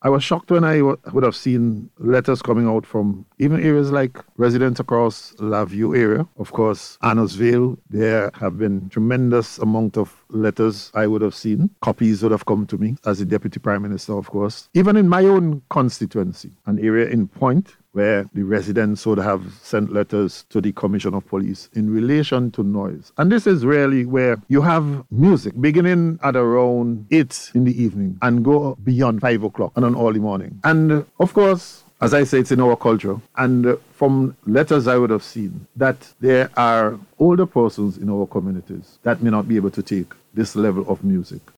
I was shocked when I would have seen letters coming out from even areas like residents across La View area. Of course, Annos Vale, there have been tremendous amount of letters I would have seen. Copies would have come to me as the Deputy Prime Minister, of course. Even in my own constituency, an area in Point, where the residents would have sent letters to the Commissioner of Police in relation to noise. And this is really where you have music beginning at around 8 in the evening and go beyond 5 o'clock and on all the morning. And of course, as I say, it's in our culture. And from letters I would have seen that there are older persons in our communities that may not be able to take this level of music.